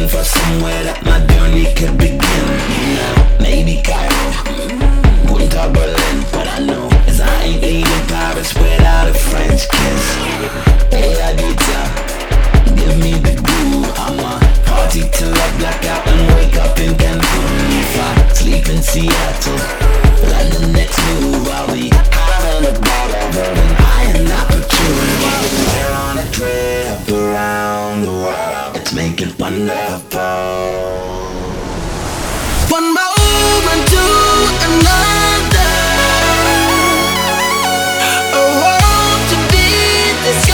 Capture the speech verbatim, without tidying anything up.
for somewhere that my journey could begin. Now, maybe Cairo, Punta Berlin, but I know as I ain't leaving Paris without a French kiss. Hey, Adita, give me the groove. I'ma party till I black out and wake up in Cancun. If I sleep in Seattle, London next move, I'll be having a ball of her and I am not We're on a trip around the world. It's making wonderful.